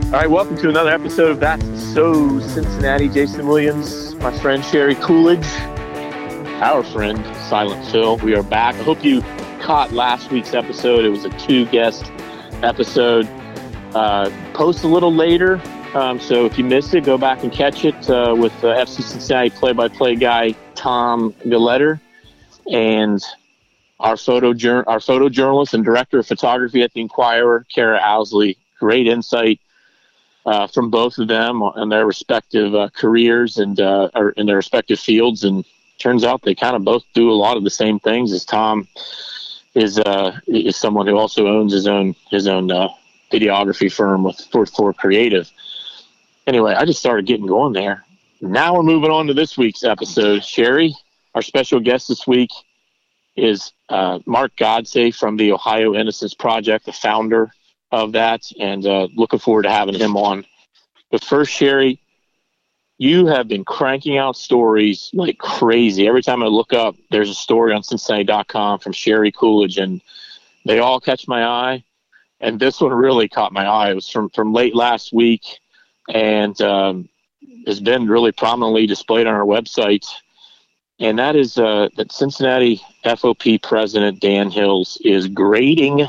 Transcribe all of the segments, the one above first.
All right, welcome to another episode of That's So Cincinnati. Jason Williams, my friend Sherry Coolidge, our friend Silent Phil. We are back. I hope you caught last week's episode. It was a 2-guest episode. Post a little later, so if you missed it, go back and catch it with FC Cincinnati play-by-play guy Tom Galetter and our photojournalist and director of photography at the Inquirer, Kara Owsley. Great insight from both of them and their respective careers and in their respective fields. And turns out they kind of both do a lot of the same things, as Tom is someone who also owns his own videography firm with Fourth Floor Creative. Anyway, I just started getting going there. Now we're moving on to this week's episode. Sherry, our special guest this week is Mark Godsey from the Ohio Innocence Project, the founder of that, and looking forward to having him on. But first, Sherry, you have been cranking out stories like crazy. Every time I look up, there's a story on Cincinnati.com from Sherry Coolidge, and they all catch my eye. And this one really caught my eye. It was from late last week, and has been really prominently displayed on our website. And that is that Cincinnati FOP President Dan Hills is grading,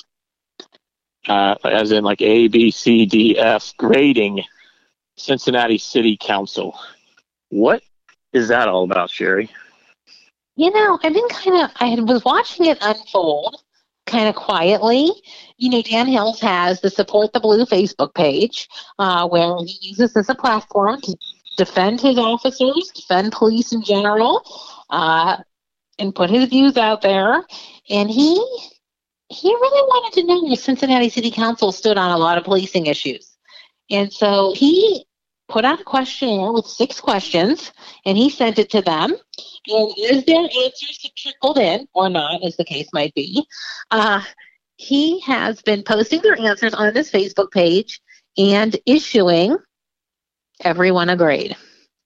as in like A, B, C, D, F, grading Cincinnati City Council. What is that all about, Sherry? You know, I was watching it unfold kind of quietly. You know, Dan Hills has the Support the Blue Facebook page, where he uses this as a platform to defend his officers, defend police in general, and put his views out there. And he really wanted to know if Cincinnati City Council stood on a lot of policing issues. And so he put out a questionnaire with 6 questions, and he sent it to them. And as their answers have trickled in, or not, as the case might be, he has been posting their answers on this Facebook page and issuing everyone a grade.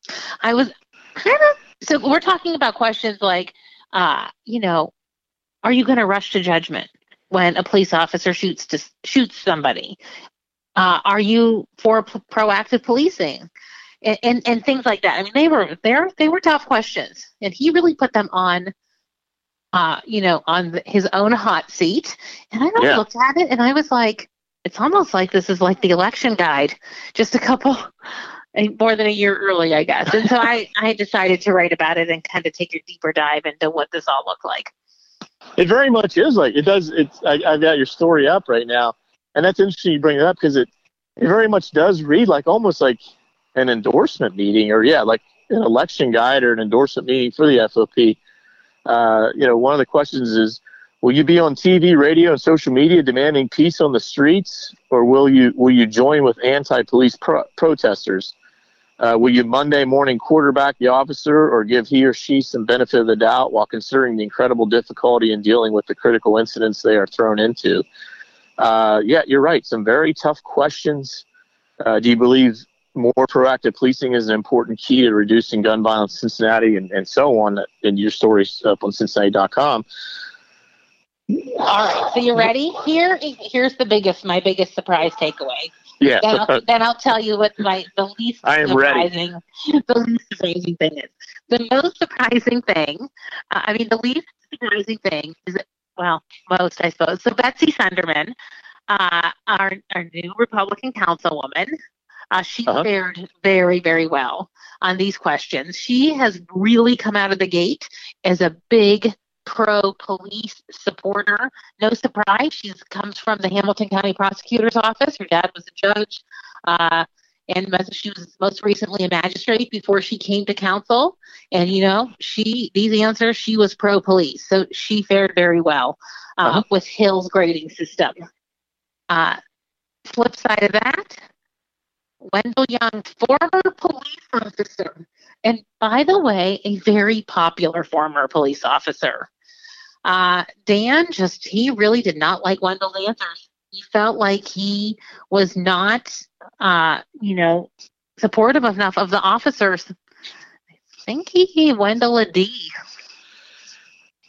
So we're talking about questions like, are you going to rush to judgment when a police officer shoots somebody? Are you for proactive policing? And things like that. I mean, they were tough questions, and he really put them on, his own hot seat. And I really looked at it, and I was like, it's almost like this is like the election guide, just more than a year early, I guess. And so I decided to write about it and kind of take a deeper dive into what this all looked like. It very much is like it does. I've got your story up right now, and that's interesting you bring it up because it very much does read like almost like an endorsement meeting, or like an election guide or an endorsement meeting for the FOP. One of the questions is, will you be on TV, radio, and social media demanding peace on the streets, or will you join with anti-police protesters? Will you Monday morning quarterback the officer, or give he or she some benefit of the doubt while considering the incredible difficulty in dealing with the critical incidents they are thrown into? You're right. Some very tough questions. Do you believe more proactive policing is an important key to reducing gun violence in Cincinnati, and so on? And your story's up on Cincinnati.com. All right. So you're ready? Here's my biggest surprise takeaway. Yeah. Then I'll tell you what the least surprising thing is. The most surprising thing, the least surprising thing is, most, I suppose. So Betsy Sunderman, our new Republican councilwoman, she fared very, very well on these questions. She has really come out of the gate as a big pro-police supporter. No surprise, she comes from the Hamilton County Prosecutor's Office. Her dad was a judge, and she was most recently a magistrate before she came to council. And these answers, she was pro-police, so she fared very well with Hill's grading system. Flip side of that, Wendell Young, former police officer, and by the way, a very popular former police officer. Dan he really did not like Wendell's answers. He felt like he was not, supportive enough of the officers. I think he gave Wendell a D.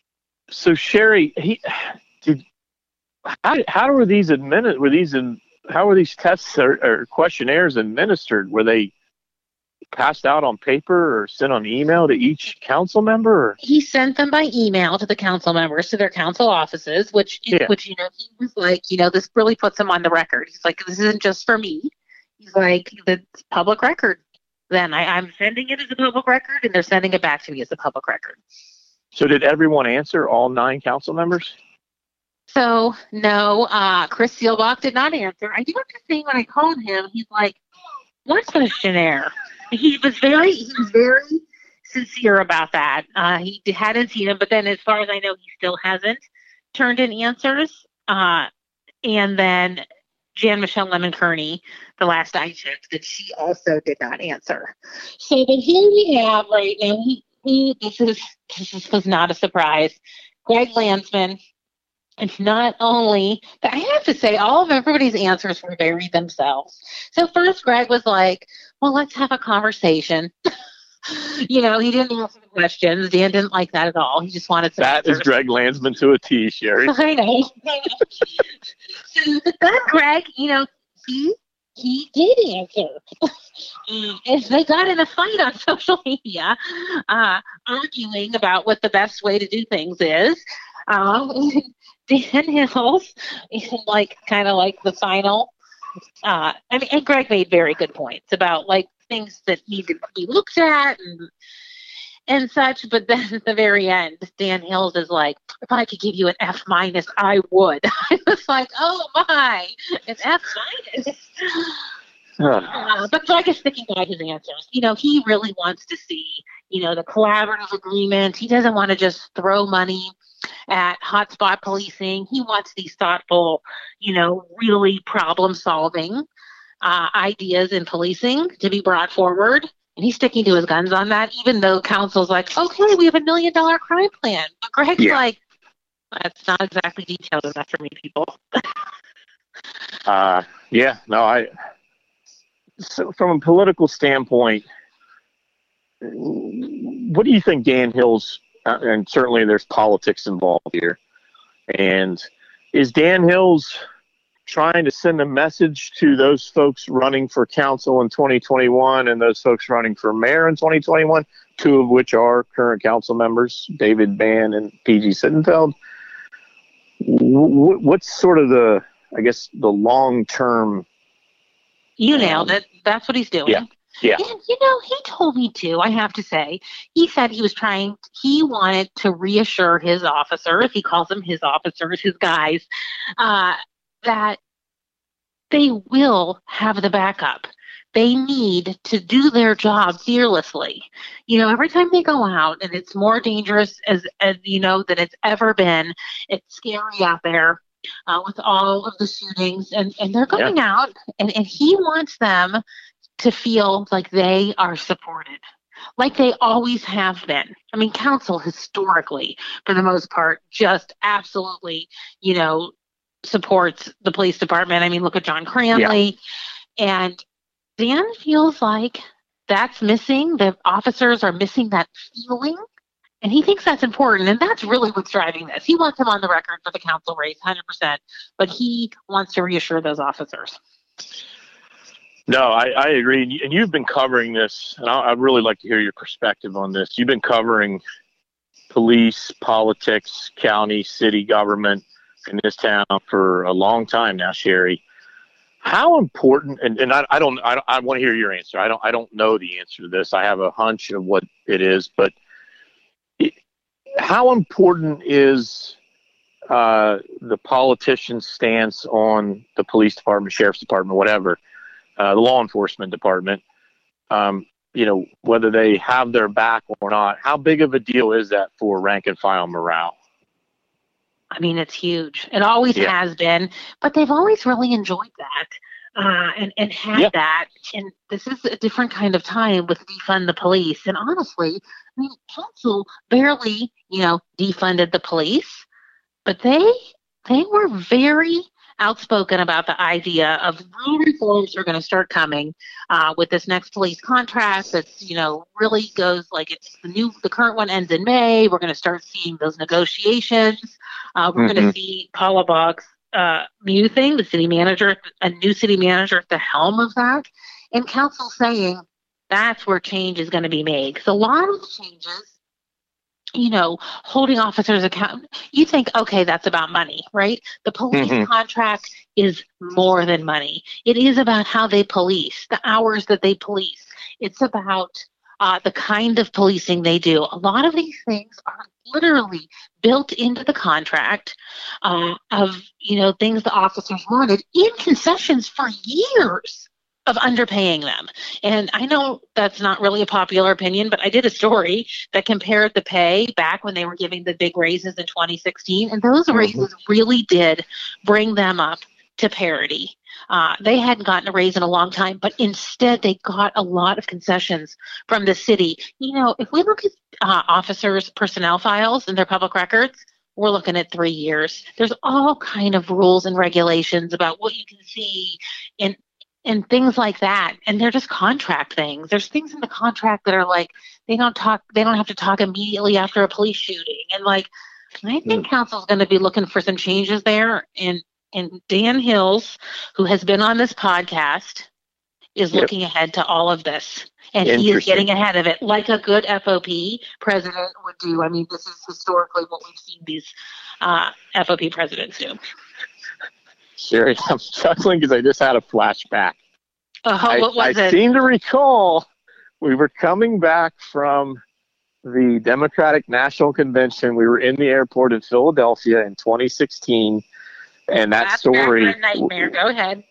So Sherry, how were these were these tests or questionnaires administered? Were they passed out on paper or sent on email to each council member? Or? He sent them by email to the council members, to their council offices, which he was like, this really puts him on the record. He's like, this isn't just for me. He's like, it's public record. Then I'm sending it as a public record, and they're sending it back to me as a public record. So did everyone answer, all 9 council members? So, no, Chris Seelbach did not answer. I do have to say, when I called him, he's like, what questionnaire? He was very sincere about that. He hadn't seen him, but then as far as I know, he still hasn't turned in answers. And then Jan Michelle Lemon Kearney, the last I checked, that she also did not answer. So, but here we have right now, this was not a surprise. Greg Landsman, and not only, but I have to say, all of everybody's answers were very themselves. So first, Greg was like, well, let's have a conversation. He didn't answer the questions. Dan didn't like that at all. He just wanted some answers. Is Greg Landsman to a T, Sherry. I know. So, but then Greg, he did answer. And they got in a fight on social media, arguing about what the best way to do things is. Dan Hills is kind of like the final. And Greg made very good points about things that needed to be looked at and such. But then at the very end, Dan Hills is like, if I could give you an F-, I would. I was like, oh my, an F-. But Greg is sticking by his answers. He really wants to see, the collaborative agreement. He doesn't want to just throw money at hotspot policing. He wants these thoughtful, really problem-solving ideas in policing to be brought forward. And he's sticking to his guns on that, even though council's like, okay, we have $1 million crime plan. But Greg's like, that's not exactly detailed enough for me, people. So from a political standpoint, what do you think Dan Hills, and certainly there's politics involved here, and is Dan Hills trying to send a message to those folks running for council in 2021 and those folks running for mayor in 2021, 2 of which are current council members, David Bann and PG Sittenfeld? What's sort of the long-term... You nailed it. That's what he's doing. Yeah. And, he told me too, I have to say, he said he wanted to reassure his officers, he calls them his officers, his guys, that they will have the backup. They need to do their job fearlessly. Every time they go out, and it's more dangerous as than it's ever been. It's scary out there. With all of the shootings, and they're going out, and he wants them to feel like they are supported, like they always have been. I mean, council historically, for the most part, just absolutely, supports the police department. I mean, look at John Cranley. And Dan feels like that's missing. The officers are missing that feeling. And he thinks that's important, and that's really what's driving this. He wants him on the record for the council race, 100%, but he wants to reassure those officers. No, I agree. And you've been covering this, and I'd really like to hear your perspective on this. You've been covering police, politics, county, city government in this town for a long time now, Sherry. How important, and I want to hear your answer. I don't know the answer to this. I have a hunch of what it is, but how important is the politician's stance on the police department, sheriff's department, whatever, the law enforcement department, whether they have their back or not? How big of a deal is that for rank and file morale? I mean, it's huge. It always has been, but they've always really enjoyed that and had that. And this is a different kind of time with defund the police. And honestly, I mean, council barely, defunded the police, but they were very outspoken about the idea of real reforms are going to start coming with this next police contract that's, really goes like the current one ends in May. We're going to start seeing those negotiations. We're going to see Paula Boggs new thing, the city manager, a new city manager at the helm of that, and council saying that's where change is going to be made. Because a lot of the changes, holding officers accountable, you think, okay, that's about money, right? The police contract is more than money. It is about how they police, the hours that they police. It's about the kind of policing they do. A lot of these things are literally built into the contract of, things the officers wanted in concessions for years of underpaying them. And I know that's not really a popular opinion, but I did a story that compared the pay back when they were giving the big raises in 2016, and those raises really did bring them up to parity. They hadn't gotten a raise in a long time, but instead they got a lot of concessions from the city. If we look at officers' personnel files and their public records, we're looking at 3 years. There's all kind of rules and regulations about what you can see and things like that. And they're just contract things. There's things in the contract that are like, they don't have to talk immediately after a police shooting. And I think council's going to be looking for some changes there. And Dan Hills, who has been on this podcast, is looking ahead to all of this. And he is getting ahead of it like a good FOP president would do. I mean, this is historically what we've seen these FOP presidents do. Sherry, I'm chuckling because I just had a flashback. What was it? I seem to recall we were coming back from the Democratic National Convention. We were in the airport in Philadelphia in 2016, and that's story. A nightmare. Go ahead.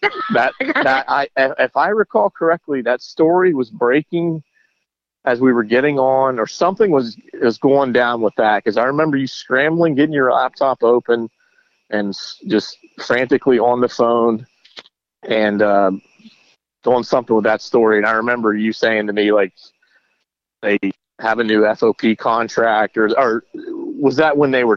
If I recall correctly, that story was breaking as we were getting on, or something was going down with that. Because I remember you scrambling, getting your laptop open, and just frantically on the phone and doing something with that story. And I remember you saying to me, they have a new FOP contract, or was that when they were?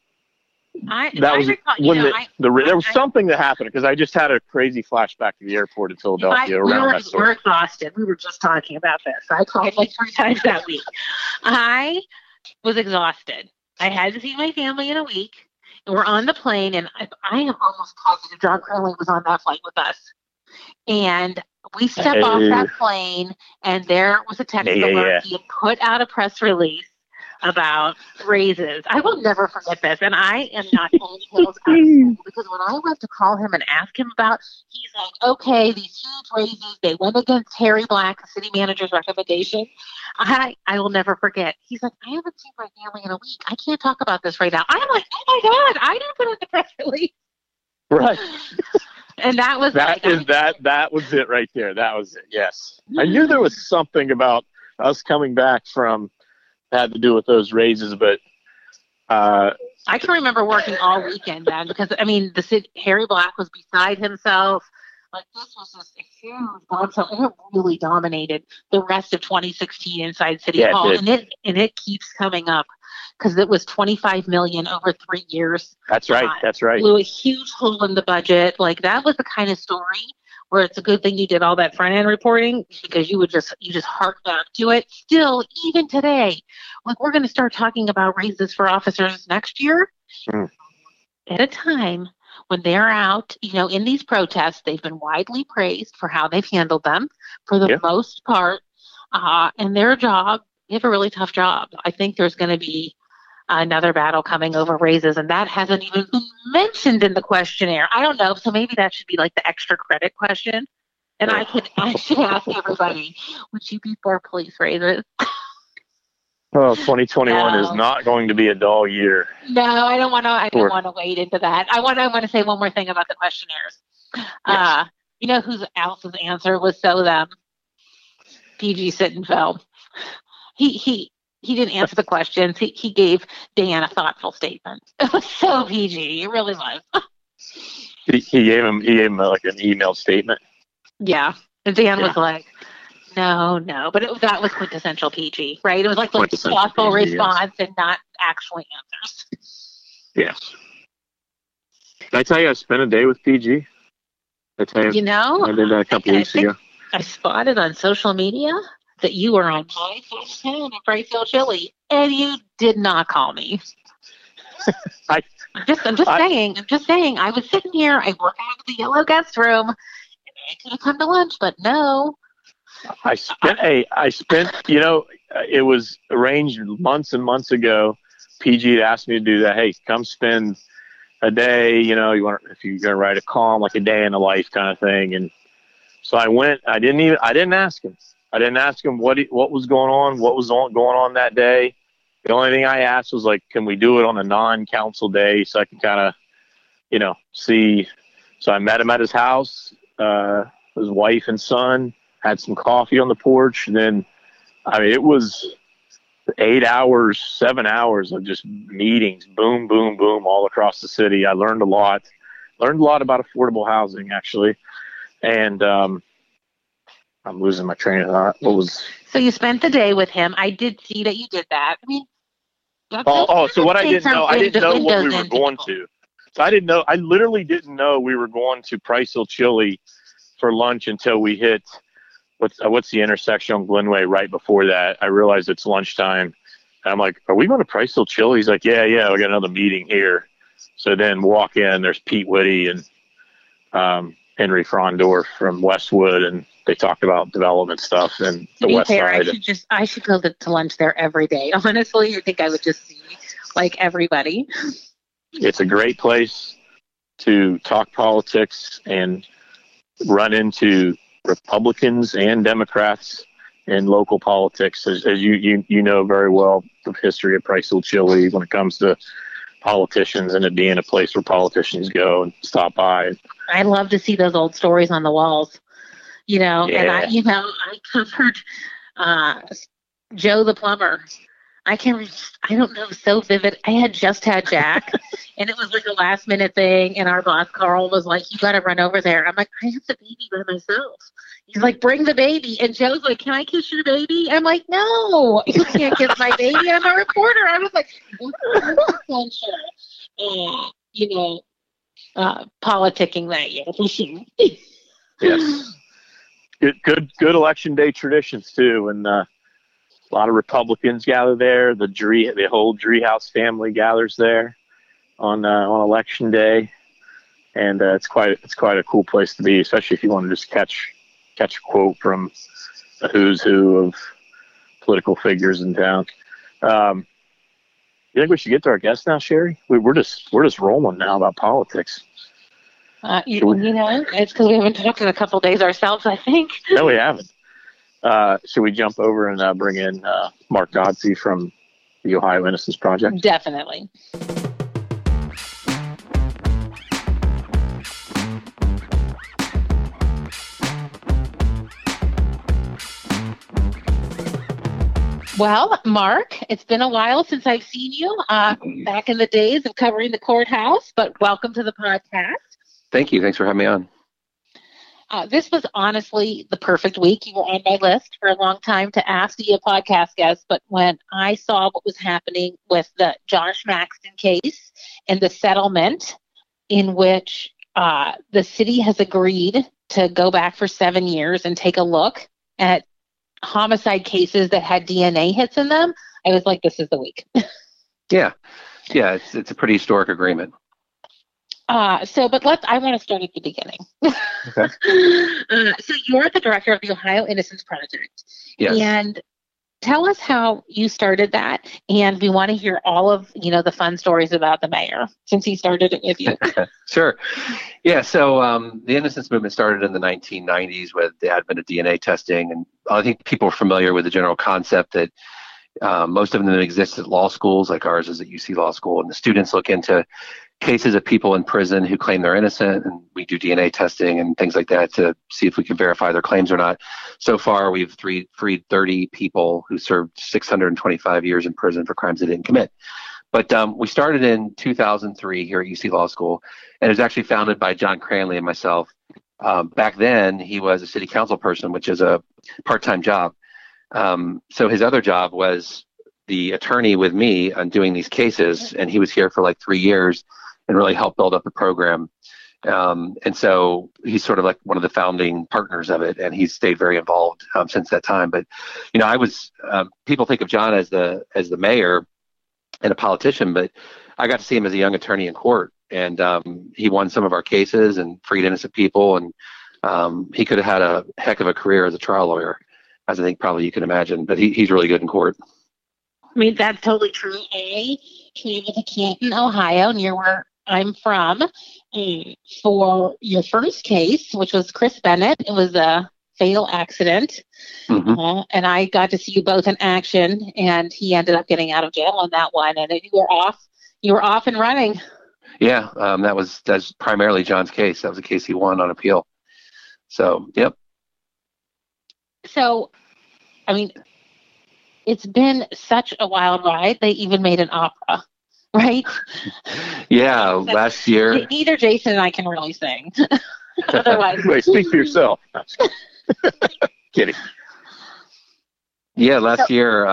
There was something that happened, because I just had a crazy flashback to the airport in Philadelphia around that story. We're exhausted. We were just talking about this. I cried 3 times that week. I was exhausted. I had to see my family in a week. We're on the plane, and I am almost positive John Crowley was on that flight with us. And we step off that plane, and there was a text alert. He had put out a press release about raises. I will never forget this, and I am not old Hills because when I went to call him and ask him about, he's like, okay, these huge raises, they went against Harry Black, the city manager's recommendation. I will never forget. He's like, I haven't seen my family in a week. I can't talk about this right now. I'm like, oh my God, I didn't put in the press release. Right. And that was that was it right there. That was it. Yes. I knew there was something about us coming back from had to do with those raises, but I can remember working all weekend then, because Harry Black was beside himself. This was just a huge bombshell, and it really dominated the rest of 2016 inside City Hall, and it keeps coming up because it was $25 million over 3 years. That's right. That's right. Blew a huge hole in the budget. That was the kind of story where it's a good thing you did all that front end reporting, because you just hark back to it. Still, even today, we're going to start talking about raises for officers next year at a time when they're out, in these protests. They've been widely praised for how they've handled them for the most part. And their job, they have a really tough job. I think there's going to be another battle coming over raises, and that hasn't even been mentioned in the questionnaire. I don't know, so maybe that should be the extra credit question. And I should ask everybody, would you be for police raises? Oh, 2021 is not going to be a dull year. No, I don't want to wade into that. I want to say one more thing about the questionnaires. Yes. Whose else's answer was so them? PG Sittenfeld. He didn't answer the questions. He gave Dan a thoughtful statement. It was so PG. It really was. He gave him an emailed statement. Yeah, and Dan was like, no, but that was quintessential PG, right? It was the thoughtful response and not actually answers. Yes. Did I tell you I spent a day with PG? I did that a couple weeks ago. I spotted on social media that you were on my town at Brightfield Chili, and you did not call me. I'm just saying. I was sitting here. I work out of the yellow guest room. And I could have come to lunch, but no. I spent, it was arranged months and months ago. PG had asked me to do that. Hey, come spend a day, if you're going to write a column, like a day in the life kind of thing. And so I went. I didn't ask him. I didn't ask him what was going on, going on that day. The only thing I asked was, like, can we do it on a non-council day so I can kind of, see. So I met him at his house, his wife and son, had some coffee on the porch. And then, it was 8 hours, 7 hours of just meetings, boom, boom, boom, all across the city. I learned a lot about affordable housing, actually. And I'm losing my train of thought. So you spent the day with him. I did see that you did that. So what I didn't know what we were going to. So I literally didn't know we were going to Price Hill Chili for lunch until we hit what's the intersection on Glenway right before that. I realized it's lunchtime. And I'm like, are we going to Price Hill Chili? He's like, yeah, we got another meeting here. So then walk in, there's Pete Whitty and Henry Frondorf from Westwood, and they talked about development stuff and the West Side. I should go to lunch there every day. Honestly, I think I would just see like everybody. It's a great place to talk politics and run into Republicans and Democrats in local politics. As you know very well, the history of Price Hill Chili when it comes to politicians and it being a place where politicians go and stop by. I love to see those old stories on the walls, Yeah. And I covered Joe the plumber. I don't know, so vivid. I had just had Jack, and it was like a last minute thing. And our boss Carl was like, "You got to run over there." I'm like, "I have the baby by myself." He's like, "Bring the baby." And Joe's like, "Can I kiss your baby?" I'm like, "No, you can't kiss my baby. I'm a reporter." I was like, politicking that year for sure. Yes. Good election day traditions too, and a lot of Republicans gather there. The whole Driehaus family gathers there on election day, and it's quite a cool place to be, especially if you want to just catch a quote from the who's who of political figures in town. You think we should get to our guest now, Sherry? We're just rolling now about politics. It's because we haven't talked in a couple of days ourselves, I think. No, we haven't. Should we jump over and bring in Mark Godsey from the Ohio Innocence Project? Definitely. Well, Mark, it's been a while since I've seen you back in the days of covering the courthouse, but welcome to the podcast. Thank you. Thanks for having me on. This was honestly the perfect week. You were on my list for a long time to ask to be a podcast guest, but when I saw what was happening with the Josh Maxton case and the settlement in which the city has agreed to go back for 7 years and take a look at homicide cases that had DNA hits in them, I was like, this is the week. Yeah, it's a pretty historic agreement. I want to start at the beginning. Okay. So you're the director of the Ohio Innocence Project. Yes. And tell us how you started that. And we want to hear all of, the fun stories about the mayor since he started it with you. Sure. Yeah. So the innocence movement started in the 1990s with the advent of DNA testing. And I think people are familiar with the general concept that most of them exist at law schools, like ours is at UC Law School. And the students look into cases of people in prison who claim they're innocent, and we do DNA testing and things like that to see if we can verify their claims or not. So far, we've freed 30 people who served 625 years in prison for crimes they didn't commit. But we started in 2003 here at UC Law School, and it was actually founded by John Cranley and myself. Back then, he was a city council person, which is a part-time job. So his other job was the attorney with me on doing these cases, and he was here for like 3 years and really helped build up the program. And so he's sort of like one of the founding partners of it, and he's stayed very involved since that time. But, I was, people think of John as the mayor and a politician, but I got to see him as a young attorney in court, and he won some of our cases and freed innocent people, and he could have had a heck of a career as a trial lawyer, as I think probably you can imagine. But he's really good in court. I mean, that's totally true. I traveled to Canton, Ohio, near where I'm from, for your first case, which was Chris Bennett. It was a fatal accident. Mm-hmm. And I got to see you both in action, and he ended up getting out of jail on that one. And you were off and running. Yeah, that's primarily John's case. That was a case he won on appeal. So, yep. So, I mean, it's been such a wild ride. They even made an opera, right? Yeah, last year. Neither Jason and I can really sing. Otherwise, wait, speak for yourself. Kidding. Yeah, last year,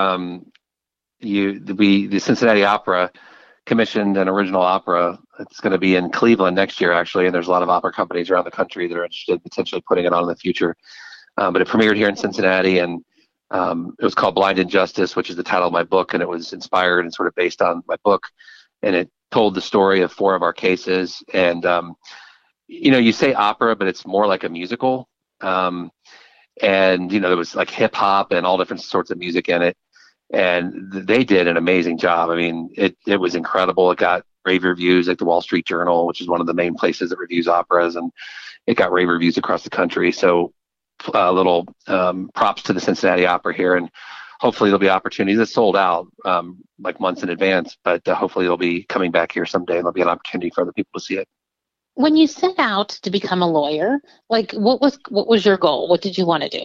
the Cincinnati Opera commissioned an original opera. It's going to be in Cleveland next year, actually, and there's a lot of opera companies around the country that are interested in potentially putting it on in the future. But it premiered here in Cincinnati, and it was called Blind Injustice, which is the title of my book, and it was inspired and sort of based on my book, and it told the story of 4 of our cases. And you say opera, but it's more like a musical. And there was like hip hop and all different sorts of music in it, and they did an amazing job. I mean, it was incredible. It got rave reviews, like the Wall Street Journal, which is one of the main places that reviews operas, and it got rave reviews across the country. So little props to the Cincinnati Opera here, and hopefully there'll be opportunities. It's sold out like months in advance, but hopefully they'll be coming back here someday, and there'll be an opportunity for other people to see it. When you set out to become a lawyer, like what was your goal? What did you want to do?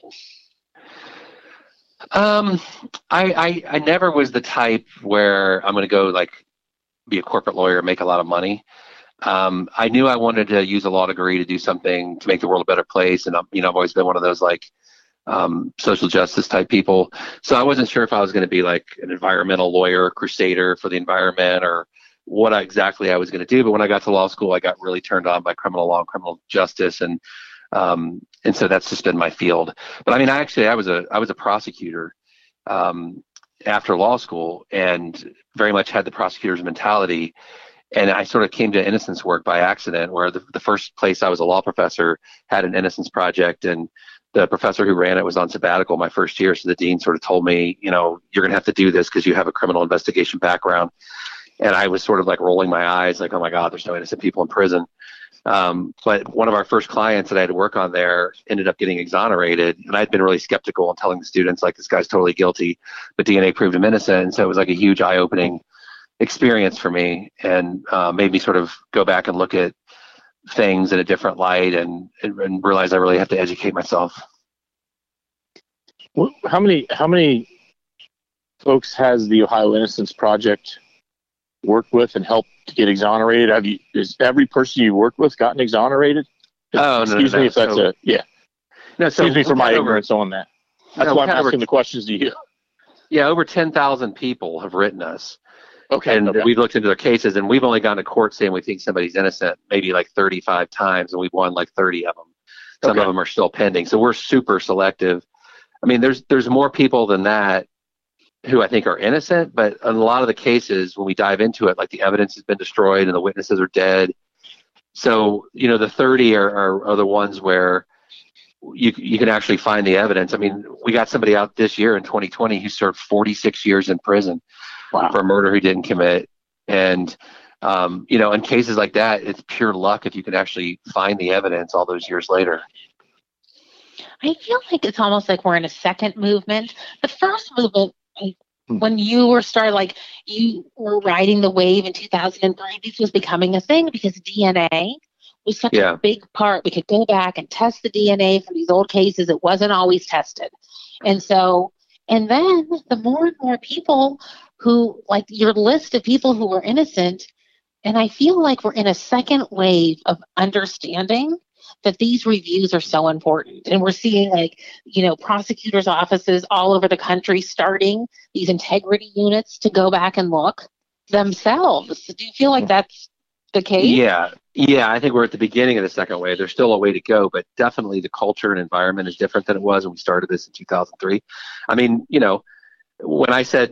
I never was the type where I'm going to go like be a corporate lawyer and make a lot of money. I knew I wanted to use a law degree to do something to make the world a better place. And I've always been one of those like social justice type people. So I wasn't sure if I was going to be like an environmental lawyer, crusader for the environment, or what exactly I was going to do. But when I got to law school, I got really turned on by criminal law and criminal justice. And so that's just been my field. But I mean, I was a prosecutor after law school, and very much had the prosecutor's mentality. And I sort of came to innocence work by accident, where the first place I was a law professor had an innocence project, and the professor who ran it was on sabbatical my first year. So the dean sort of told me, you're going to have to do this because you have a criminal investigation background. And I was sort of like rolling my eyes like, oh my God, there's no innocent people in prison. But one of our first clients that I had to work on there ended up getting exonerated. And I'd been really skeptical and telling the students like, this guy's totally guilty, but DNA proved him innocent. And so it was like a huge eye-opening experience for me, and made me sort of go back and look at things in a different light, and realize I really have to educate myself. How many folks has the Ohio Innocence Project worked with and helped to get exonerated? Is every person you worked with gotten exonerated? Oh, excuse me if that's No, excuse me for my ignorance on that. That's why I'm asking the questions to you. Yeah, over 10,000 people have written us. Okay. And we've looked into their cases, and we've only gone to court saying we think somebody's innocent maybe like 35 times, and we've won like 30 of them. Some of them are still pending. So we're super selective. I mean, there's more people than that who I think are innocent, but in a lot of the cases, when we dive into it, like the evidence has been destroyed and the witnesses are dead. So, the 30 are the ones where you can actually find the evidence. I mean, we got somebody out this year in 2020 who served 46 years in prison. Wow. For a murder he didn't commit. And, in cases like that, it's pure luck if you can actually find the evidence all those years later. I feel like it's almost like we're in a second movement. The first movement, when you were you were riding the wave in 2003, this was becoming a thing because DNA was such a big part. We could go back and test the DNA from these old cases. It wasn't always tested. And then the more and more people who, like your list of people who were innocent, and I feel like we're in a second wave of understanding that these reviews are so important. And we're seeing prosecutors' offices all over the country starting these integrity units to go back and look themselves. Do you feel like that's the case? Yeah, I think we're at the beginning of the second wave. There's still a way to go, but definitely the culture and environment is different than it was when we started this in 2003. I mean, when I said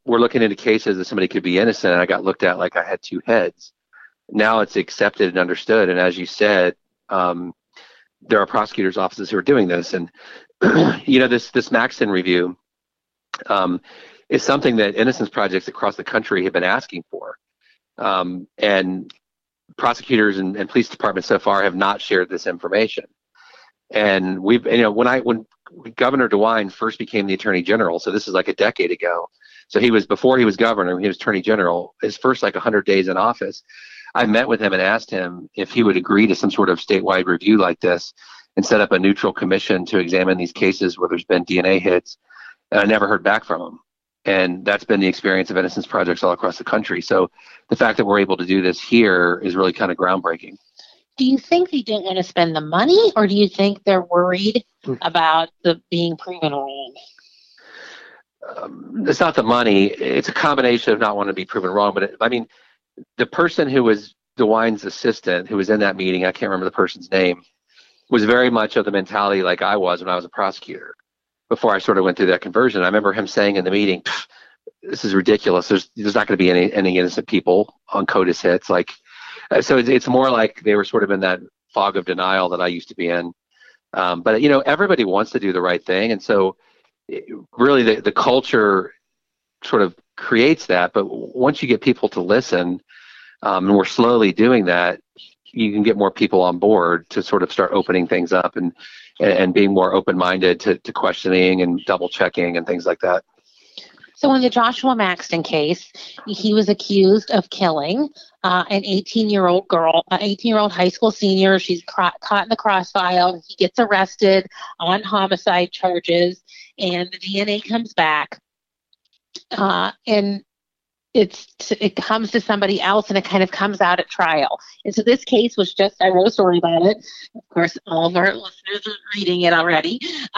we're looking into cases that somebody could be innocent, and I got looked at like I had two heads. Now it's accepted and understood. And as you said, there are prosecutors' offices who are doing this. And, this Maxson review is something that innocence projects across the country have been asking for. And prosecutors and police departments so far have not shared this information. And we've, when Governor DeWine first became the Attorney General, so this is like a decade ago. So before he was governor, he was Attorney General, his first 100 days in office, I met with him and asked him if he would agree to some sort of statewide review like this and set up a neutral commission to examine these cases where there's been DNA hits. And I never heard back from him. And that's been the experience of innocence projects all across the country. So the fact that we're able to do this here is really kind of groundbreaking. Do you think they don't want to spend the money, or do you think they're worried about being proven wrong? It's not the money. It's a combination of not wanting to be proven wrong. But the person who was DeWine's assistant, who was in that meeting, I can't remember the person's name, was very much of the mentality like I was when I was a prosecutor before I sort of went through that conversion. I remember him saying in the meeting, this is ridiculous. There's not going to be any innocent people on CODIS hits. So it's more like they were sort of in that fog of denial that I used to be in. But everybody wants to do the right thing. And so really the culture sort of creates that. But once you get people to listen, and we're slowly doing that, you can get more people on board to sort of start opening things up and being more open-minded to questioning and double checking and things like that. So in the Joshua Maxson case, he was accused of killing an 18-year-old girl, an 18-year-old high school senior. She's caught in the crossfire. He gets arrested on homicide charges, and the DNA comes back, and it comes to somebody else, and it kind of comes out at trial. And so this case was I wrote a story about it. Of course, all of our listeners are reading it already,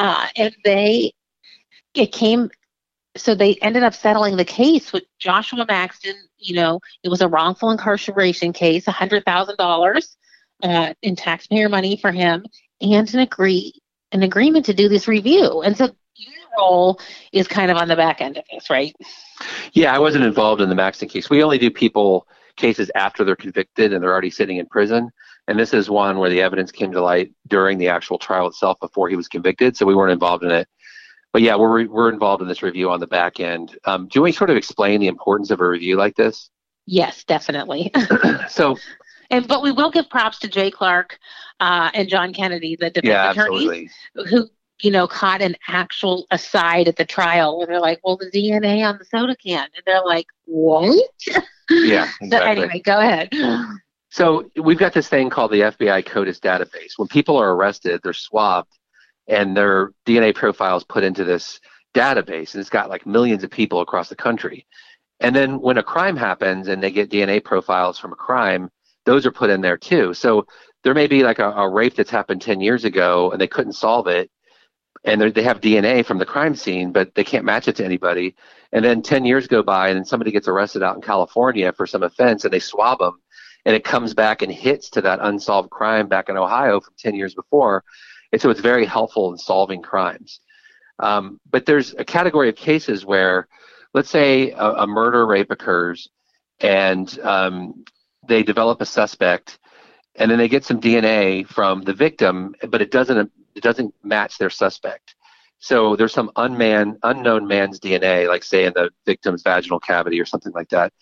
So they ended up settling the case with Joshua Maxson. It was a wrongful incarceration case, $100,000 in taxpayer money for him, and an agreement to do this review. And so your role is kind of on the back end of this, right? Yeah, I wasn't involved in the Maxson case. We only do cases after they're convicted and they're already sitting in prison. And this is one where the evidence came to light during the actual trial itself before he was convicted. So we weren't involved in it. But yeah, we're involved in this review on the back end. Do you want me to sort of explain the importance of a review like this? Yes, definitely. But we will give props to Jay Clark and John Kennedy, the defense attorneys, who caught an actual aside at the trial where they're like, "Well, the DNA on the soda can," and they're like, "What?" Yeah. Exactly. So anyway, go ahead. So we've got this thing called the FBI CODIS database. When people are arrested, they're swabbed, and their DNA profiles put into this database, and it's got millions of people across the country. And then when a crime happens and they get DNA profiles from a crime, those are put in there too. So there may be a rape that's happened 10 years ago and they couldn't solve it, and they have DNA from the crime scene, but they can't match it to anybody. And then 10 years go by and then somebody gets arrested out in California for some offense, and they swab them, and it comes back and hits to that unsolved crime back in Ohio from 10 years before. And so it's very helpful in solving crimes. But there's a category of cases where, let's say a murder rape occurs, and they develop a suspect, and then they get some DNA from the victim, but it doesn't match their suspect. So there's some unknown man's DNA, like say in the victim's vaginal cavity or something like that.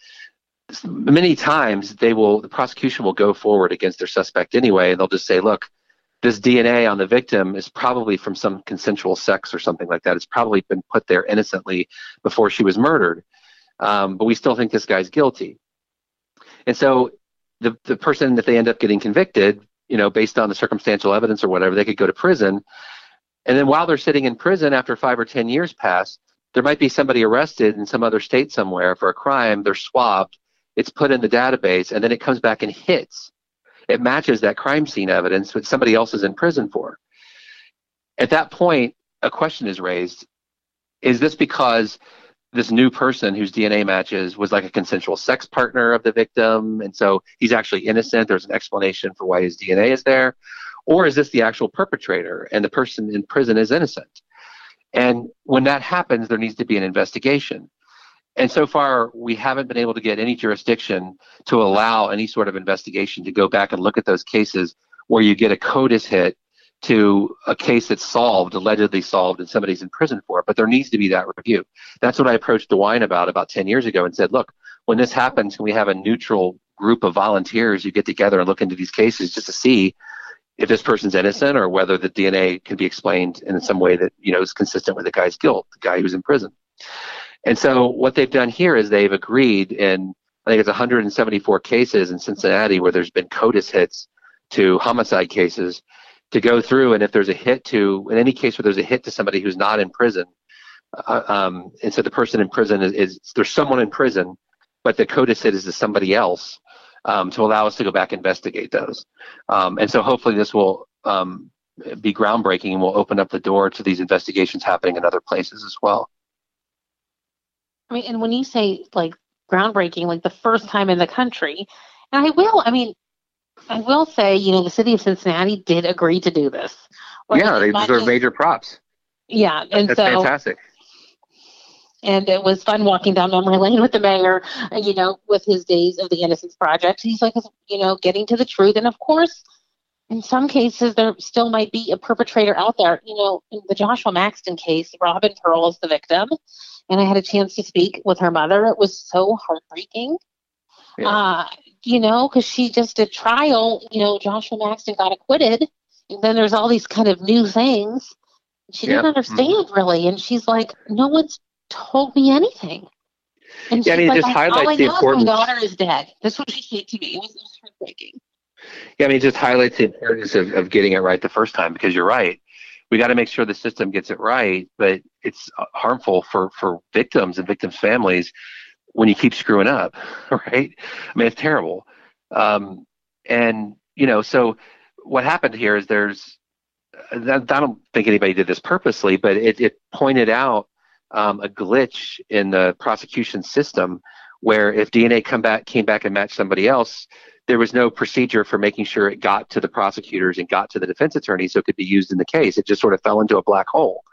Many times the prosecution will go forward against their suspect anyway, and they'll just say, look, this DNA on the victim is probably from some consensual sex or something like that. It's probably been put there innocently before she was murdered. But we still think this guy's guilty. And so the person that they end up getting convicted, based on the circumstantial evidence or whatever, they could go to prison. And then while they're sitting in prison after 5 or 10 years pass, there might be somebody arrested in some other state somewhere for a crime. They're swabbed. It's put in the database, and then it comes back and hits. It matches that crime scene evidence which somebody else is in prison for. At that point, a question is raised. Is this because this new person whose DNA matches was like a consensual sex partner of the victim, and so he's actually innocent? There's an explanation for why his DNA is there. Or is this the actual perpetrator and the person in prison is innocent? And when that happens, there needs to be an investigation. And so far, we haven't been able to get any jurisdiction to allow any sort of investigation to go back and look at those cases where you get a CODIS hit to a case that's solved, allegedly solved, and somebody's in prison for it. But there needs to be that review. That's what I approached DeWine about 10 years ago and said, look, when this happens, can we have a neutral group of volunteers who get together and look into these cases just to see if this person's innocent or whether the DNA can be explained in some way that, is consistent with the guy's guilt, the guy who's in prison. And so what they've done here is they've agreed in, I think it's 174 cases in Cincinnati where there's been CODIS hits to homicide cases to go through. And if there's a hit in any case where there's a hit to somebody who's not in prison, and so the person in prison there's someone in prison, but the CODIS hit is to somebody else, to allow us to go back and investigate those. And so hopefully this will be groundbreaking and will open up the door to these investigations happening in other places as well. I mean, and when you say like groundbreaking, like the first time in the country, and I will say, the city of Cincinnati did agree to do this. Yeah, they deserve major props. Yeah, and that's fantastic. And it was fun walking down memory lane with the mayor, with his Days of the Innocence Project. He's like, getting to the truth. And of course, in some cases, there still might be a perpetrator out there. In the Joshua Maxton case, Robin Pearl is the victim. And I had a chance to speak with her mother. It was so heartbreaking, yeah. Because she just did trial. Joshua Maxton got acquitted. And then there's all these kind of new things. She didn't understand really. And she's like, no one's told me anything. And she's it like, just highlights the importance. My daughter is dead. That's what she said to me. It was heartbreaking. Yeah, it just highlights the importance of getting it right the first time, because you're right. We got to make sure the system gets it right, but it's harmful for victims and victims' families when you keep screwing up, right? I mean, it's terrible. So what happened here is I don't think anybody did this purposely, but it pointed out a glitch in the prosecution system where if DNA came back and matched somebody else, there was no procedure for making sure it got to the prosecutors and got to the defense attorney so it could be used in the case. It just sort of fell into a black hole.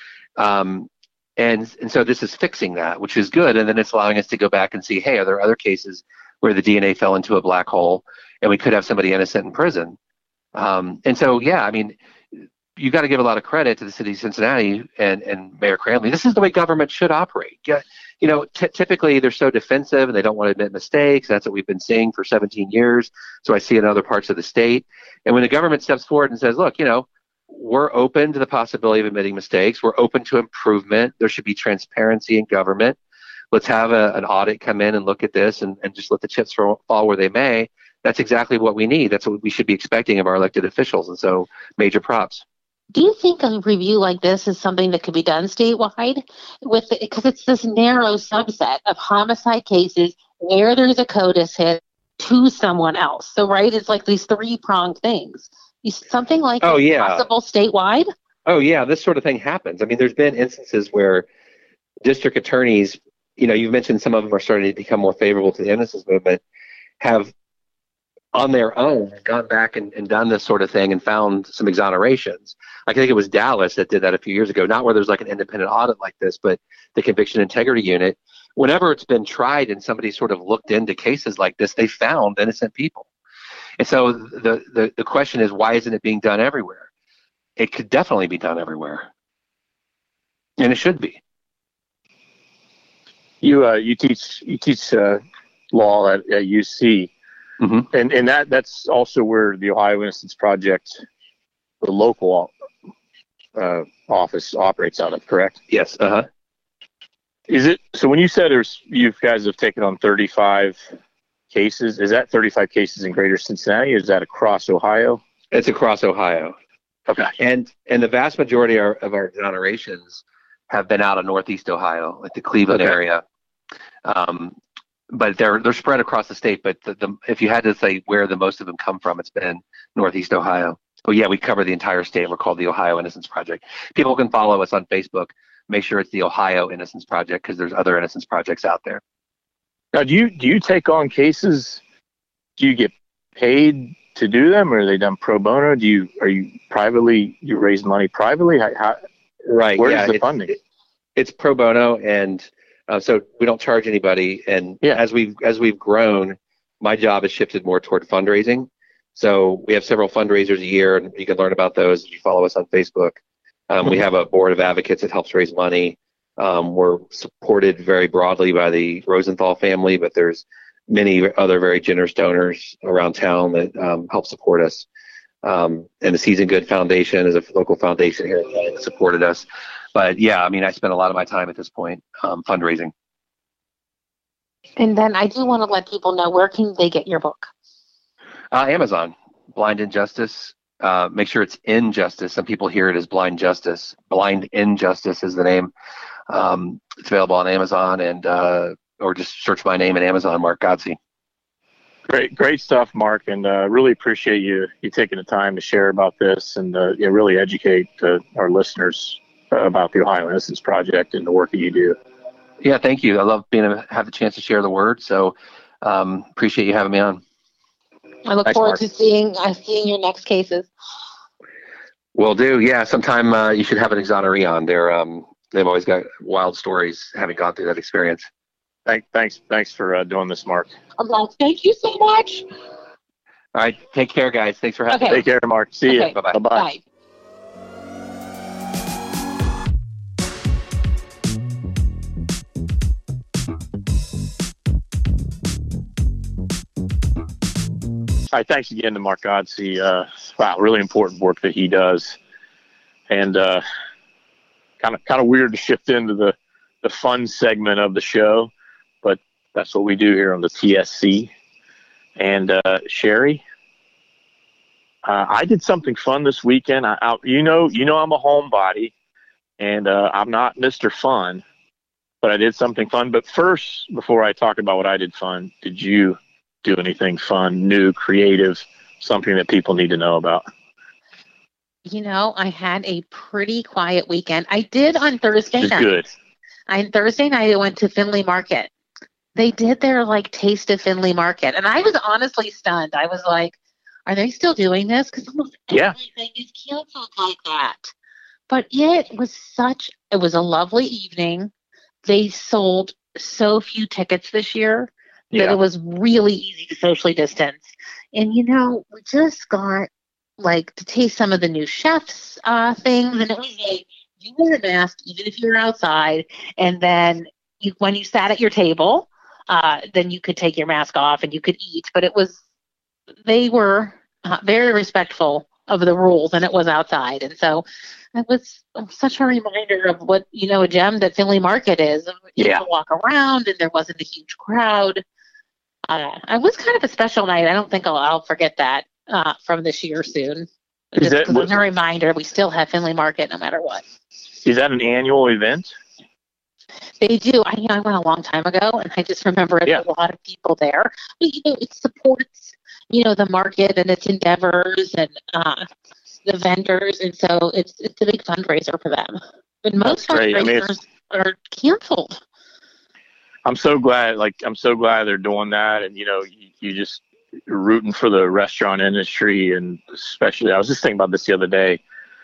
And so this is fixing that, which is good. And then it's allowing us to go back and see, hey, are there other cases where the DNA fell into a black hole and we could have somebody innocent in prison? And so, yeah, I mean, you got to give a lot of credit to the city of Cincinnati and Mayor Cranley. This is the way government should operate. Yeah, typically they're so defensive and they don't want to admit mistakes. That's what we've been seeing for 17 years. So I see in other parts of the state. And when the government steps forward and says, look, we're open to the possibility of admitting mistakes. We're open to improvement. There should be transparency in government. Let's have an audit come in and look at this and just let the chips fall where they may. That's exactly what we need. That's what we should be expecting of our elected officials. And so major props. Do you think a review like this is something that could be done statewide? Because it's this narrow subset of homicide cases where there's a CODIS hit to someone else. So, right, it's like these three-pronged things. Something like possible statewide? Oh, yeah, this sort of thing happens. I mean, there's been instances where district attorneys, you've mentioned some of them are starting to become more favorable to the innocence movement, have on their own gone back and done this sort of thing and found some exonerations. I think it was Dallas that did that a few years ago, not where there's like an independent audit like this, but the Conviction Integrity Unit. Whenever it's been tried and somebody sort of looked into cases like this, they found innocent people. And so the question is, why isn't it being done everywhere? It could definitely be done everywhere. And it should be. You teach law at UC. Mm-hmm. And that's also where the Ohio Innocence Project, the local office operates out of, correct? Yes. Uh-huh. Is it so? When you said you guys have taken on 35 cases, is that 35 cases in Greater Cincinnati, or is that across Ohio? It's across Ohio. Okay. And the vast majority of our exonerations have been out of Northeast Ohio, like the Cleveland area. But they're spread across the state. But if you had to say where the most of them come from, it's been Northeast Ohio. But yeah, we cover the entire state. We're called the Ohio Innocence Project. People can follow us on Facebook. Make sure it's the Ohio Innocence Project, because there's other innocence projects out there. Now, do you take on cases? Do you get paid to do them, or are they done pro bono? Are you raise money privately? How right? Where's the funding? It's pro bono, and So we don't charge anybody. And as we've grown, my job has shifted more toward fundraising. So we have several fundraisers a year, and you can learn about those if you follow us on Facebook. We have a board of advocates that helps raise money. We're supported very broadly by the Rosenthal family, but there's many other very generous donors around town that help support us. And the Season Good Foundation is a local foundation here that supported us. But yeah, I mean, I spend a lot of my time at this point fundraising. And then I do want to let people know, where can they get your book? Amazon, Blind Injustice. Make sure it's Injustice. Some people hear it as Blind Justice. Blind Injustice is the name. It's available on Amazon, and or just search my name in Amazon, Mark Godsey. Great stuff, Mark, and really appreciate you taking the time to share about this and really educate our listeners about the Ohio Innocence Project and the work that you do. Yeah, thank you. I love have the chance to share the word, so appreciate you having me on. I look forward to seeing your next cases. Will do. Yeah, sometime you should have an exoneree on. They've always got wild stories, having gone through that experience. Thanks for doing this, Mark. Thank you so much. All right, take care, guys. Thanks for having me. Take care, Mark. See you. Bye-bye. Bye. Bye. All right, thanks again to Mark Godsey. Wow, really important work that he does, and kind of weird to shift into the fun segment of the show, but that's what we do here on the TSC. And Sherry, I did something fun this weekend. You know, I'm a homebody, and I'm not Mr. Fun, but I did something fun. But first, before I talk about what I did fun, did you do anything fun, new, creative, something that people need to know about? I had a pretty quiet weekend. I did on Thursday night. Good. On Thursday night, I went to Findlay Market. They did their Taste of Findlay Market, and I was honestly stunned. I was like, are they still doing this? Because almost everything is canceled like that. But it was a lovely evening. They sold so few tickets this year that it was really easy to socially distance. And, we just got, to taste some of the new chefs things. And it was you wore a mask even if you were outside. And then when you sat at your table, then you could take your mask off and you could eat. But they were very respectful of the rules, and it was outside. And so it was such a reminder of what, a gem that Findlay Market is. You could walk around and there wasn't a huge crowd. It was kind of a special night. I don't think I'll forget that from this year soon. It's a reminder we still have Findlay Market no matter what. Is that an annual event? They do. I went a long time ago, and I just remember a lot of people there. But, it supports, the market and its endeavors and the vendors, and so it's a big fundraiser for them. But most fundraisers are canceled. I'm so glad they're doing that, and you just rooting for the restaurant industry, and especially I was just thinking about this the other day.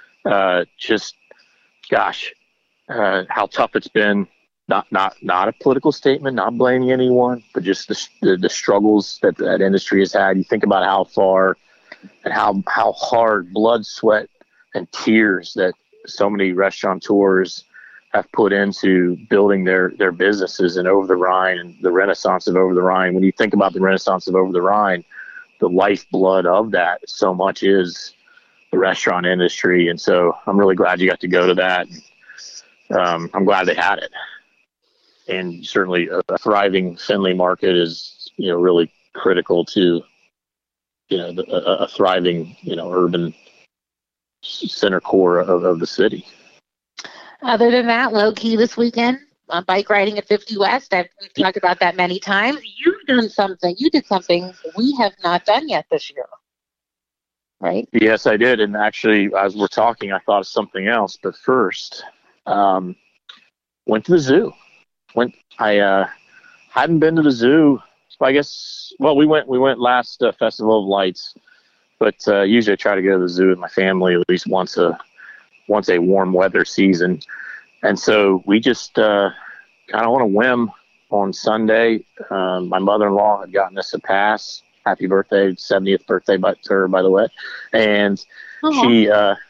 How tough it's been. Not a political statement, not blaming anyone, but just the struggles that industry has had. You think about how far and how hard blood, sweat, and tears that so many restaurateurs have put into building their businesses in Over the Rhine and the Renaissance of Over the Rhine. When you think about the Renaissance of Over the Rhine, the lifeblood of that so much is the restaurant industry. And so I'm really glad you got to go to that. I'm glad they had it. And certainly a thriving Findlay Market is, really critical to, a thriving, urban center core of the city. Other than that, low key this weekend, bike riding at 50 West. We've talked about that many times. You did something we have not done yet this year, right? Yes, I did. And actually, as we're talking, I thought of something else. But first, went to the zoo. I hadn't been to the zoo. I guess. Well, we went last Festival of Lights, but usually I try to go to the zoo with my family at least once a warm weather season. And so we just got kind of on a whim on Sunday. My mother-in-law had gotten us a pass. Happy birthday, 70th birthday to her, by the way. And she,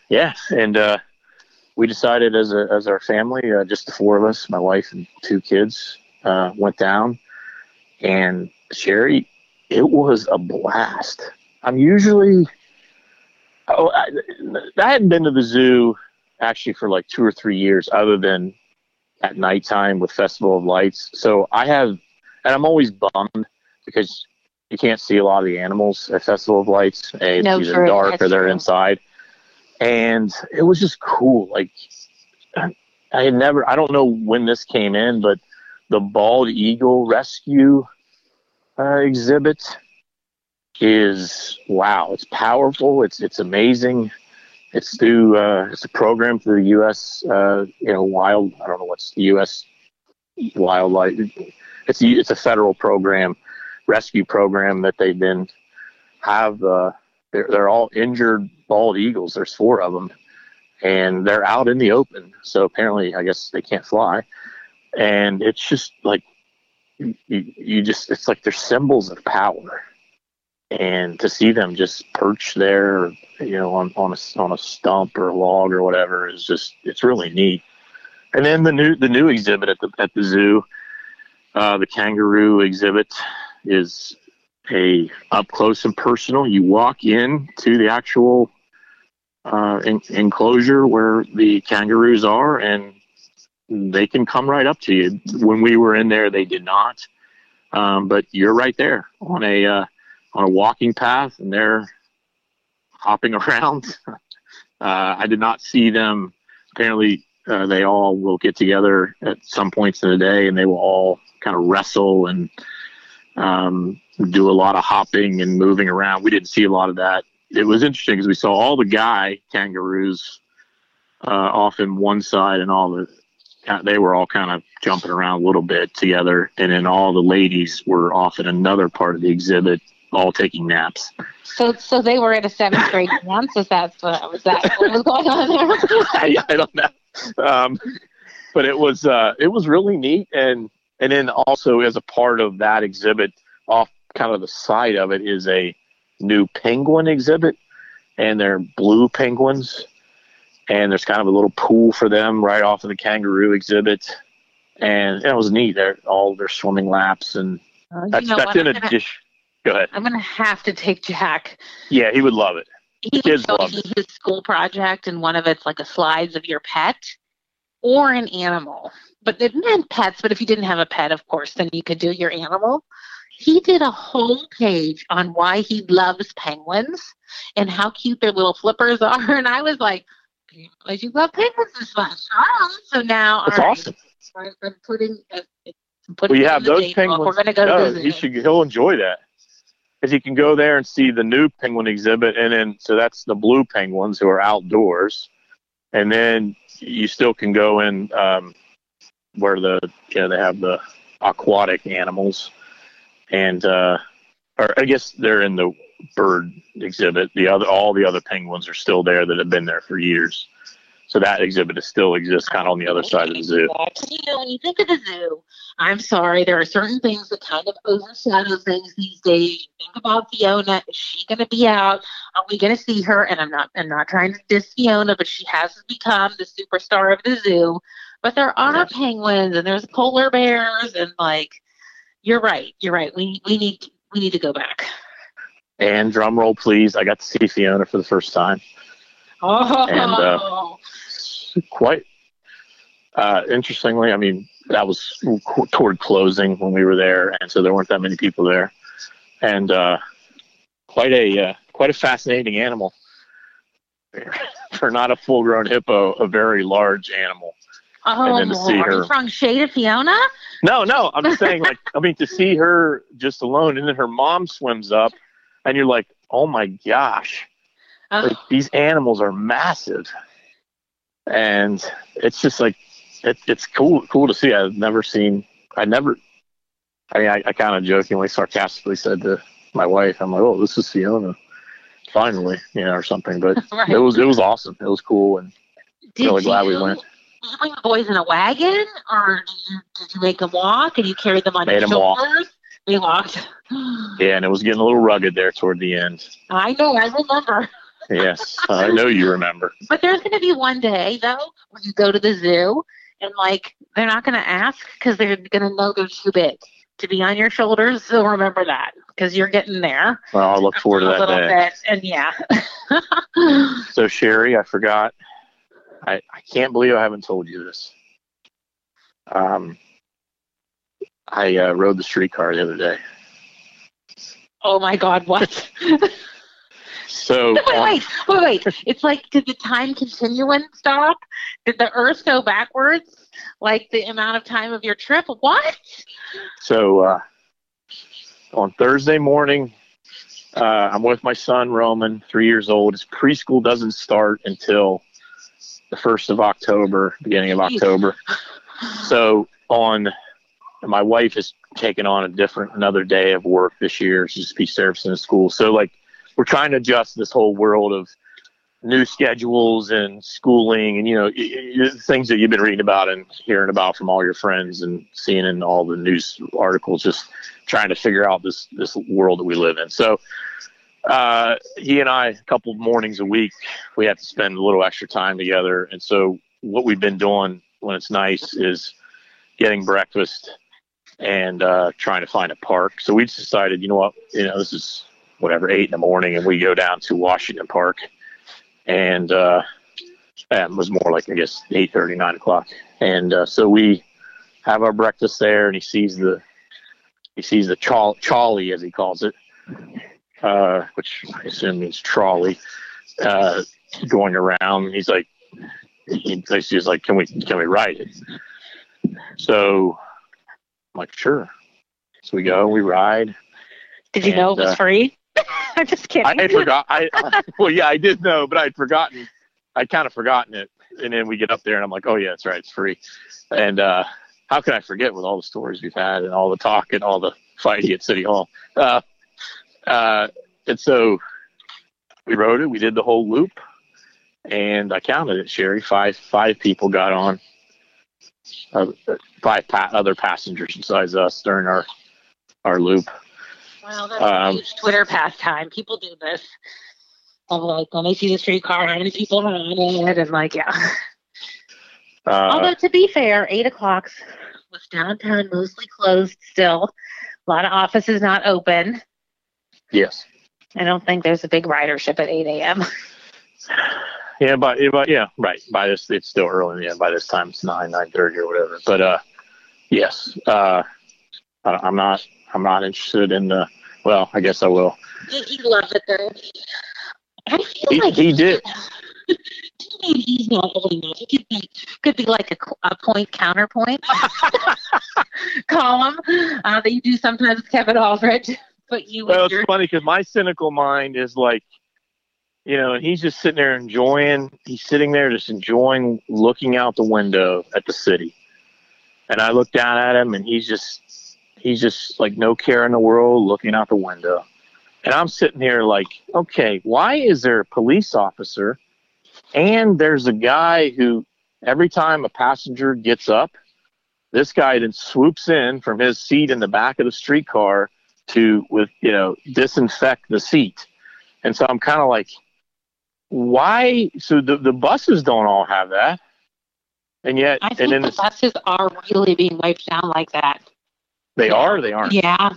we decided as our family, just the four of us, my wife and two kids, went down. And Sherry, it was a blast. I hadn't been to the zoo actually for like 2 or 3 years, other than at nighttime with Festival of Lights. So and I'm always bummed because you can't see a lot of the animals at Festival of Lights. It's either dark or they're inside. And it was just cool. Like, I don't know when this came in, but the bald eagle rescue exhibit is, wow, it's powerful. It's amazing. It's it's a program through the U.S. I don't know what's the U.S. wildlife. It's a federal program, rescue program that they've been they're all injured bald eagles. There's 4 of them, and they're out in the open. So apparently, I guess they can't fly, and it's just like it's like they're symbols of power. And to see them just perch there, on a stump or a log or whatever it's really neat. And then the new exhibit at the zoo, the kangaroo exhibit, is a up close and personal. You walk in to the actual enclosure where the kangaroos are, and they can come right up to you. When we were in there, they did not, but you're right there on a walking path, and they're hopping around. I did not see them. Apparently, they all will get together at some points in the day, and they will all kind of wrestle and do a lot of hopping and moving around. We didn't see a lot of that. It was interesting because we saw all the guy kangaroos off in one side, and they were all kind of jumping around a little bit together, and then all the ladies were off in another part of the exhibit, all taking naps. So they were at a 7th grade dance. What was going on there? I don't know. But it was really neat, and then also as a part of that exhibit, off kind of the side of it, is a new penguin exhibit, and they're blue penguins, and there's kind of a little pool for them right off of the kangaroo exhibit, and it was neat. They're all their swimming laps, and that's in a dish. Go ahead. I'm going to have to take Jack. Yeah, he would love it. He was showing me his school project, and one of it's like a slides of your pet or an animal. But it meant pets, but if you didn't have a pet, of course, then you could do your animal. He did a whole page on why he loves penguins and how cute their little flippers are. And I was like, because you love penguins this much. Oh, so now, that's awesome. I'm putting you have those penguins. We're going to go to the zoo. He'll enjoy that. Because you can go there and see the new penguin exhibit, and then so that's the blue penguins who are outdoors, and then you still can go in where they have the aquatic animals, and or I guess they're in the bird exhibit. All the other penguins are still there that have been there for years. So that exhibit still exists kind of on the other side of the zoo. When you think of the zoo, I'm sorry, there are certain things that kind of overshadow things these days. You think about Fiona. Is she going to be out? Are we going to see her? And I'm not trying to diss Fiona, but she has become the superstar of the zoo. But there are penguins, and there's polar bears, and you're right. We need to go back. And drum roll, please. I got to see Fiona for the first time. Oh. And quite interestingly, I mean, that was toward closing when we were there, and so there weren't that many people there. And quite a fascinating animal. For not a full-grown hippo, a very large animal. Oh, and then to see her, are you throwing shade at Fiona? No, I'm just saying, to see her just alone, and then her mom swims up, and you're like, oh my gosh. These animals are massive, and it's just it's cool to see. I kind of jokingly, sarcastically said to my wife, I'm like, oh, this is Fiona, finally, or something. But right. It was awesome. It was cool, and really glad we went. Did you bring the boys in a wagon, or did you make them walk and you carried them on Made your them walk. shoulders? They walked. Yeah, and it was getting a little rugged there toward the end. I know, I remember. Yes, I know you remember. But there's going to be one day, though, when you go to the zoo and, like, they're not going to ask because they're going to know they're too big to be on your shoulders. So remember that because you're getting there. Well, I'll look forward to that little day. bit, and yeah. So, Sherry, I forgot. I can't believe I haven't told you this. I rode the streetcar the other day. Oh, my God, what? So wait. It's like, did the time continuum stop? Did the Earth go backwards? Like the amount of time of your trip? What? So on Thursday morning, I'm with my son, Roman, 3 years old. His preschool doesn't start until the 1st of October, beginning of October. So my wife has taken on another day of work this year. She's speech therapist in school. So, like, we're trying to adjust this whole world of new schedules and schooling and, things that you've been reading about and hearing about from all your friends and seeing in all the news articles, just trying to figure out this world that we live in. So he and I, a couple of mornings a week, we have to spend a little extra time together. And so what we've been doing when it's nice is getting breakfast and trying to find a park. So we just decided, this is 8 a.m, and we go down to Washington Park, and it was more like, I guess, 8:30, 9 o'clock. And so we have our breakfast there, and he sees the Charlie, as he calls it, which I assume means trolley, going around. He's like, can we ride it? So I'm like, sure. So we go, we ride. Did you know it was free? I'm just kidding. I forgot. Well, yeah, I did know, but I'd forgotten. I'd kind of forgotten it. And then we get up there, and I'm like, oh, yeah, that's right. It's free. And how could I forget with all the stories we've had and all the talk and all the fighting at City Hall? And so we rode it. We did the whole loop. And I counted it, Sherry. Five people got on. 5 other passengers besides us during our loop. Well, that's a huge Twitter pastime. People do this. I'm like, when they see the streetcar, how many people are on it? And like, yeah. Although, to be fair, 8 o'clock was downtown mostly closed still. A lot of offices not open. Yes. I don't think there's a big ridership at 8 a.m. Yeah, but yeah, right. By this, it's still early. Yeah, by this time it's 9:30 or whatever. But yes, I'm not interested in the. Well, I guess I will. He loved it though. I feel like he did. He's not old enough. He could be like a point counterpoint column that you do sometimes with Kevin Aldrich. But it's funny because my cynical mind is like, and he's just sitting there enjoying. He's sitting there just enjoying looking out the window at the city, and I look down at him, and he's just like no care in the world looking out the window. And I'm sitting here like, okay, why is there a police officer and there's a guy who every time a passenger gets up, this guy then swoops in from his seat in the back of the streetcar to disinfect the seat. And so I'm kind of like, why? So the buses don't all have that. And yet, I think the buses are really being wiped down like that. They are? They aren't? Yeah.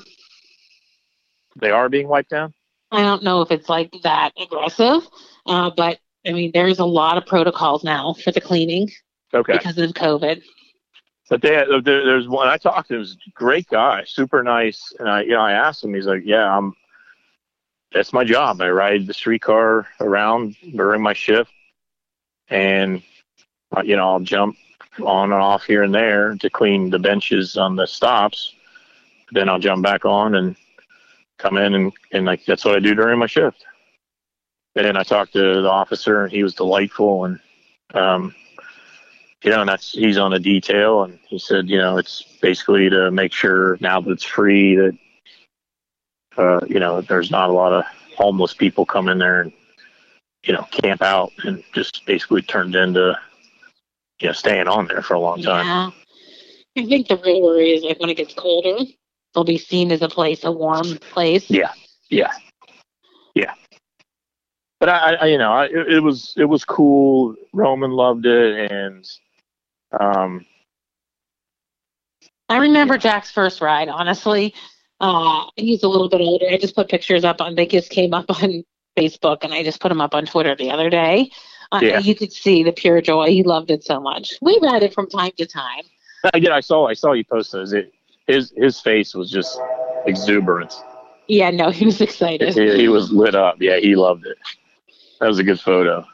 They are being wiped down? I don't know if it's like that aggressive, but I mean, there's a lot of protocols now for the cleaning because of COVID. But there's one I talked to. He was a great guy, super nice. And I asked him, he's like, yeah, that's my job. I ride the streetcar around during my shift, and I'll jump on and off here and there to clean the benches on the stops. Then I'll jump back on and come in and like that's what I do during my shift. And then I talked to the officer, and he was delightful, and and he's on the detail, and he said, it's basically to make sure now that it's free that there's not a lot of homeless people come in there and camp out and just basically turned into staying on there for a long time. Yeah. I think the real worry is like when it gets colder, they'll be seen as a warm place. Yeah. But it was cool. Roman loved it, and I remember Jack's first ride. Honestly, he's a little bit older. I just put pictures up on. They just came up on Facebook, and I just put them up on Twitter the other day. You could see the pure joy. He loved it so much. We ride it from time to time. I did. I saw you post those. His face was just exuberant. Yeah, no, he was excited. He was lit up. Yeah, he loved it. That was a good photo.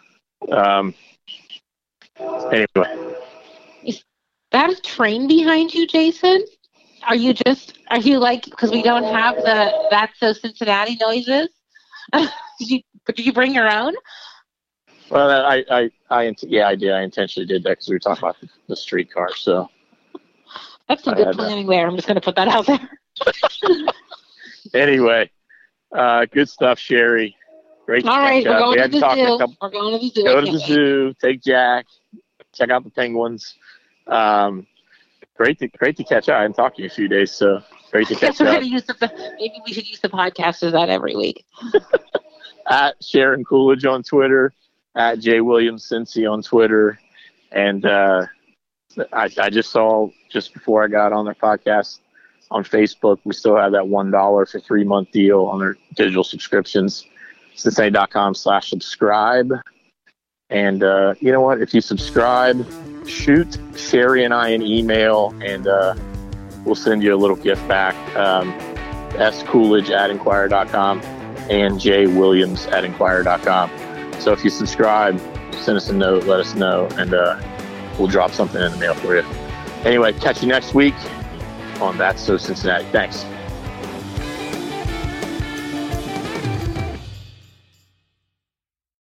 Anyway. Is that a train behind you, Jason? Are you like, because we don't have the That's So Cincinnati noises? Did you bring your own? Well, I did. I intentionally did that because we were talking about the streetcar. So that's some good planning there. I'm just going to put that out there. Anyway, good stuff, Sherry. Great. All right, we're going to the zoo. We're going to the zoo. Go to the zoo. Take Jack. Check out the penguins. Great to catch up. I haven't talked to you in a few days, so great to catch up. Maybe we should use the podcast as that every week. At Sharon Coolidge on Twitter, at J Williams Cincy on Twitter, and I just saw just before I got on their podcast on Facebook, we still have that $1 for 3-month deal on their digital subscriptions. Cincinnati.com/subscribe. And you know what? If you subscribe, shoot Sherry and I an email, and we'll send you a little gift back. scoolidge@inquirer.com and jwilliams@inquirer.com. So if you subscribe, send us a note, let us know, and we'll drop something in the mail for you. Anyway, catch you next week on That's So Cincinnati. Thanks.